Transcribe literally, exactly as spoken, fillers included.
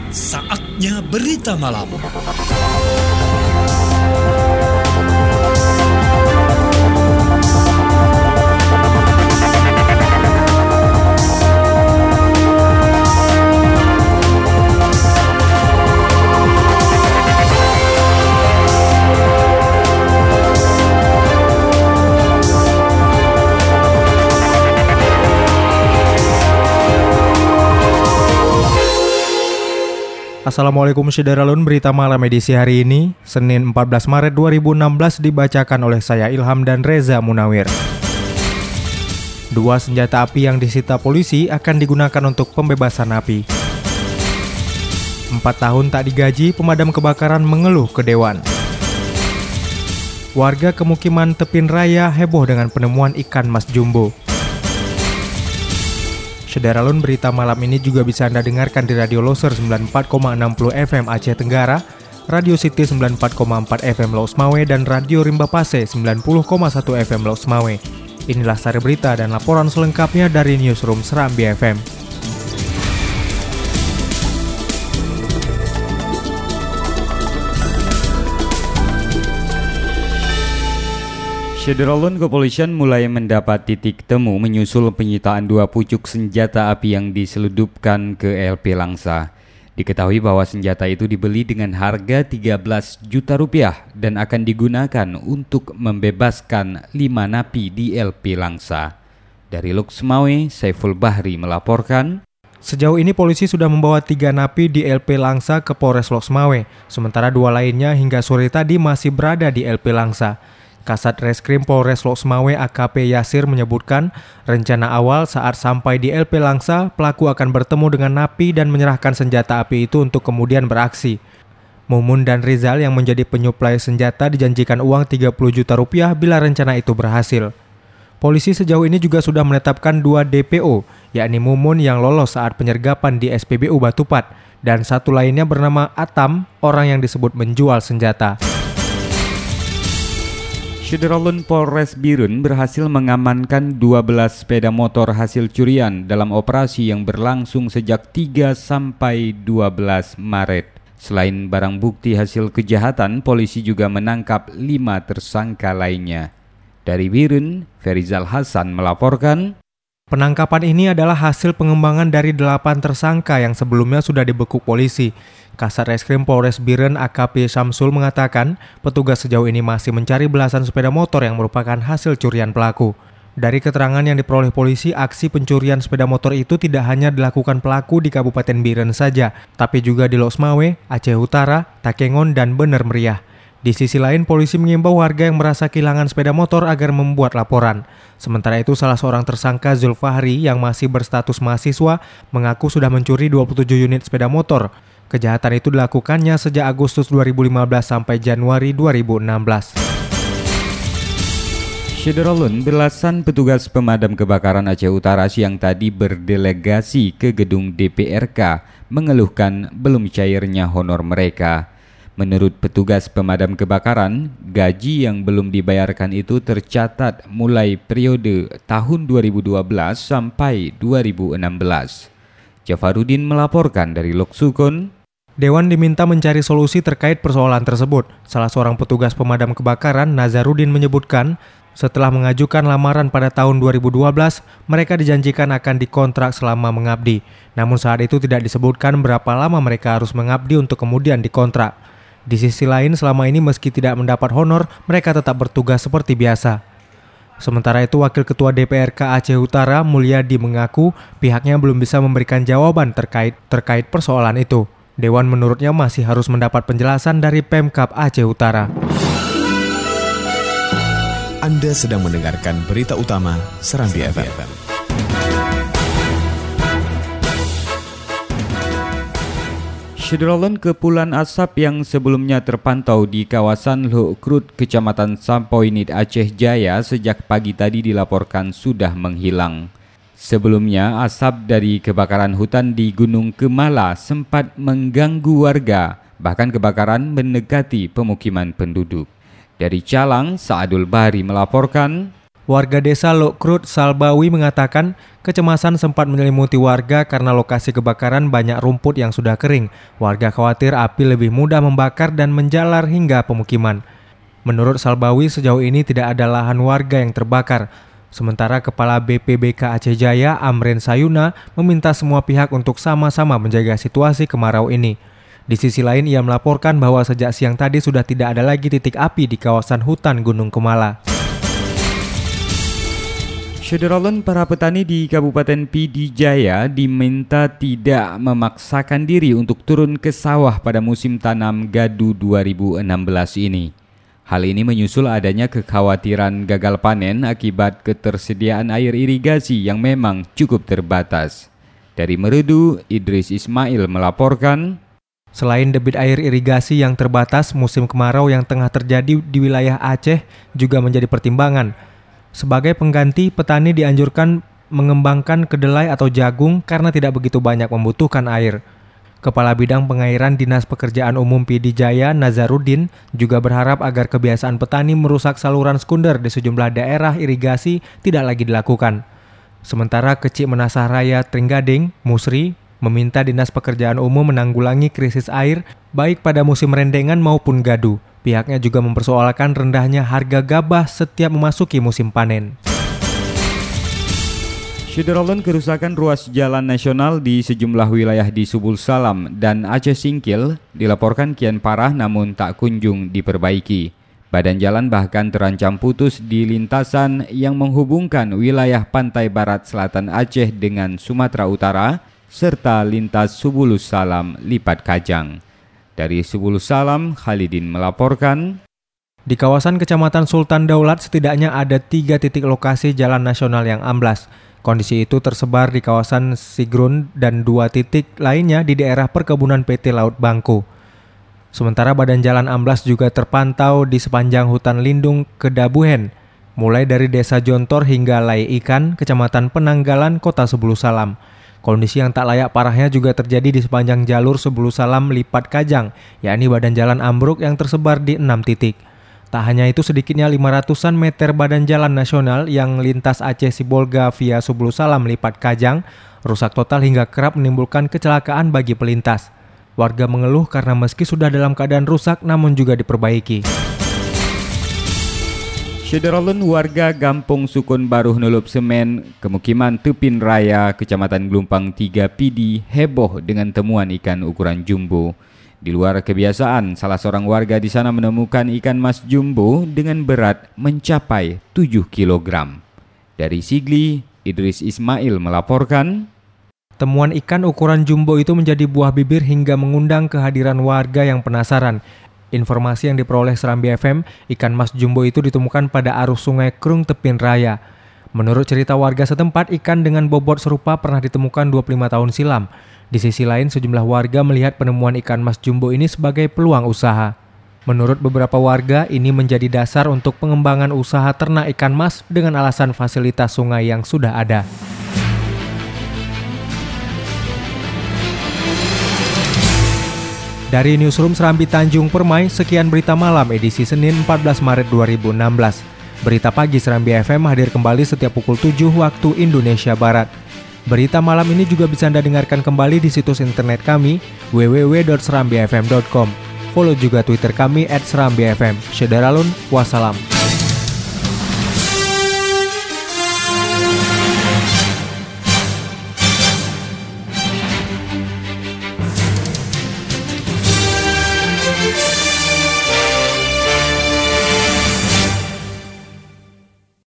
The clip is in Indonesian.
Saatnya berita malam. Assalamualaikum Syederalun, berita malam edisi hari ini, Senin empat belas Maret dua ribu enam belas dibacakan oleh saya Ilham dan Reza Munawir. Dua senjata api yang disita polisi akan digunakan untuk pembebasan api. Empat tahun tak digaji, pemadam kebakaran mengeluh ke Dewan. Warga kemukiman Tepin Raya heboh dengan penemuan ikan mas jumbo. Syederalun, berita malam ini juga bisa Anda dengarkan di Radio Loser sembilan puluh empat koma enam puluh F M Aceh Tenggara, Radio City sembilan puluh empat koma empat F M Laos Mawe, dan Radio Rimba Pase sembilan puluh koma satu F M Laos Mawe. Inilah sari berita dan laporan selengkapnya dari Newsroom Serambi F M. Syederalun, kepolisian mulai mendapat titik temu menyusul penyitaan dua pucuk senjata api yang diseludupkan ke L P Langsa. Diketahui bahwa senjata itu dibeli dengan harga tiga belas juta rupiah dan akan digunakan untuk membebaskan lima napi di L P Langsa. Dari Loks Mawe, Saiful Bahri melaporkan. Sejauh ini polisi sudah membawa tiga napi di L P Langsa ke Polres Loks Mawe, sementara dua lainnya hingga sore tadi masih berada di L P Langsa. Kasat Reskrim Polres Loks Mawe A K P Yasir menyebutkan, rencana awal saat sampai di L P Langsa, pelaku akan bertemu dengan napi dan menyerahkan senjata api itu untuk kemudian beraksi. Mumun dan Rizal yang menjadi penyuplai senjata dijanjikan uang tiga puluh juta rupiah bila rencana itu berhasil. Polisi sejauh ini juga sudah menetapkan dua D P O, yakni Mumun yang lolos saat penyergapan di S P B U Batupat, dan satu lainnya bernama Atam, orang yang disebut menjual senjata. Syederalun, Polres Birun berhasil mengamankan dua belas sepeda motor hasil curian dalam operasi yang berlangsung sejak tiga sampai dua belas Maret. Selain barang bukti hasil kejahatan, polisi juga menangkap lima tersangka lainnya. Dari Birun, Ferizal Hasan melaporkan. Penangkapan ini adalah hasil pengembangan dari delapan tersangka yang sebelumnya sudah dibekuk polisi. Kasat Reskrim Polres Birun A K P Samsul mengatakan, petugas sejauh ini masih mencari belasan sepeda motor yang merupakan hasil curian pelaku. Dari keterangan yang diperoleh polisi, aksi pencurian sepeda motor itu tidak hanya dilakukan pelaku di Kabupaten Birun saja, tapi juga di Loks Mawe, Aceh Utara, Takengon, dan Bener Meriah. Di sisi lain, polisi mengimbau warga yang merasa kehilangan sepeda motor agar membuat laporan. Sementara itu, salah seorang tersangka Zulfahri yang masih berstatus mahasiswa mengaku sudah mencuri dua puluh tujuh unit sepeda motor. Kejahatan itu dilakukannya sejak Agustus dua ribu lima belas sampai Januari dua ribu enam belas. Syederalun, belasan petugas pemadam kebakaran Aceh Utara siang tadi berdelegasi ke gedung D P R K mengeluhkan belum cairnya honor mereka. Menurut petugas pemadam kebakaran, gaji yang belum dibayarkan itu tercatat mulai periode tahun dua ribu dua belas sampai dua ribu enam belas. Jafarudin melaporkan dari Loksukon. Dewan diminta mencari solusi terkait persoalan tersebut. Salah seorang petugas pemadam kebakaran, Nazarudin, menyebutkan, setelah mengajukan lamaran pada tahun dua ribu dua belas, mereka dijanjikan akan dikontrak selama mengabdi. Namun saat itu tidak disebutkan berapa lama mereka harus mengabdi untuk kemudian dikontrak. Di sisi lain, selama ini meski tidak mendapat honor, mereka tetap bertugas seperti biasa. Sementara itu, Wakil Ketua D P R K Aceh Utara, Mulyadi, mengaku pihaknya belum bisa memberikan jawaban terkait terkait persoalan itu. Dewan menurutnya masih harus mendapat penjelasan dari Pemkab Aceh Utara. Anda sedang mendengarkan berita utama Serambi F M. Syederalun, kepulan asap yang sebelumnya terpantau di kawasan Lho Krut, Kecamatan Sampoinit, Aceh Jaya sejak pagi tadi dilaporkan sudah menghilang. Sebelumnya, asap dari kebakaran hutan di Gunung Kemala sempat mengganggu warga, bahkan kebakaran mendekati pemukiman penduduk. Dari Calang, Saadul Bahri melaporkan. Warga desa Lokrut, Salbawi mengatakan kecemasan sempat menyelimuti warga karena lokasi kebakaran banyak rumput yang sudah kering. Warga khawatir api lebih mudah membakar dan menjalar hingga pemukiman. Menurut Salbawi, sejauh ini tidak ada lahan warga yang terbakar. Sementara Kepala B P B K Aceh Jaya, Amren Sayuna, meminta semua pihak untuk sama-sama menjaga situasi kemarau ini. Di sisi lain, ia melaporkan bahwa sejak siang tadi sudah tidak ada lagi titik api di kawasan hutan Gunung Kemala. Syederalun, para petani di Kabupaten P D Jaya diminta tidak memaksakan diri untuk turun ke sawah pada musim tanam gadu dua ribu enam belas ini. Hal ini menyusul adanya kekhawatiran gagal panen akibat ketersediaan air irigasi yang memang cukup terbatas. Dari Meredu, Idris Ismail melaporkan. Selain debit air irigasi yang terbatas, musim kemarau yang tengah terjadi di wilayah Aceh juga menjadi pertimbangan. Sebagai pengganti, petani dianjurkan mengembangkan kedelai atau jagung karena tidak begitu banyak membutuhkan air. Kepala Bidang Pengairan Dinas Pekerjaan Umum P D Jaya, Nazaruddin, juga berharap agar kebiasaan petani merusak saluran sekunder di sejumlah daerah irigasi tidak lagi dilakukan. Sementara Kecik Menasah Raya Trenggading, Musri, meminta Dinas Pekerjaan Umum menanggulangi krisis air baik pada musim rendengan maupun gadu. Pihaknya juga mempersoalkan rendahnya harga gabah setiap memasuki musim panen. Syederalun, kerusakan ruas jalan nasional di sejumlah wilayah di Subul Salam dan Aceh Singkil dilaporkan kian parah namun tak kunjung diperbaiki. Badan jalan bahkan terancam putus di lintasan yang menghubungkan wilayah pantai barat selatan Aceh dengan Sumatera Utara serta lintas Subulus Salam Lipat Kajang. Dari Subulus Salam, Khalidin melaporkan. Di kawasan Kecamatan Sultan Daulat setidaknya ada tiga titik lokasi jalan nasional yang amblas. Kondisi itu tersebar di kawasan Sigrun dan dua titik lainnya di daerah perkebunan P T Laut Bangku. Sementara badan jalan amblas juga terpantau di sepanjang hutan lindung Kedabuhen, mulai dari Desa Jontor hingga Lai Ikan, Kecamatan Penanggalan, Kota Subulus Salam. Kondisi yang tak layak parahnya juga terjadi di sepanjang jalur Subulus Salam Lipat Kajang, yakni badan jalan ambruk yang tersebar di enam titik. Tak hanya itu, sedikitnya lima ratusan meter badan jalan nasional yang lintas Aceh Sibolga via Subulus Salam Lipat Kajang rusak total hingga kerap menimbulkan kecelakaan bagi pelintas. Warga mengeluh karena meski sudah dalam keadaan rusak namun juga diperbaiki. Syederalun, warga Gampung Sukun Baruh Nulup Semen, Kemukiman Tepin Raya, Kecamatan Gelumpang tiga P D heboh dengan temuan ikan ukuran jumbo. Di luar kebiasaan, salah seorang warga di sana menemukan ikan mas jumbo dengan berat mencapai tujuh kilogram. Dari Sigli, Idris Ismail melaporkan. Temuan ikan ukuran jumbo itu menjadi buah bibir hingga mengundang kehadiran warga yang penasaran. Informasi yang diperoleh Serambi F M, ikan mas jumbo itu ditemukan pada arus sungai Krung Tepin Raya. Menurut cerita warga setempat, ikan dengan bobot serupa pernah ditemukan dua puluh lima tahun silam. Di sisi lain, sejumlah warga melihat penemuan ikan mas jumbo ini sebagai peluang usaha. Menurut beberapa warga, ini menjadi dasar untuk pengembangan usaha ternak ikan mas dengan alasan fasilitas sungai yang sudah ada. Dari Newsroom Serambi Tanjung Permai, sekian berita malam edisi Senin empat belas Maret dua ribu enam belas. Berita pagi Serambi F M hadir kembali setiap pukul tujuh waktu Indonesia Barat. Berita malam ini juga bisa Anda dengarkan kembali di situs internet kami w w w dot serambi f m dot com. Follow juga Twitter kami at serambi f m. Syederalun, wassalam.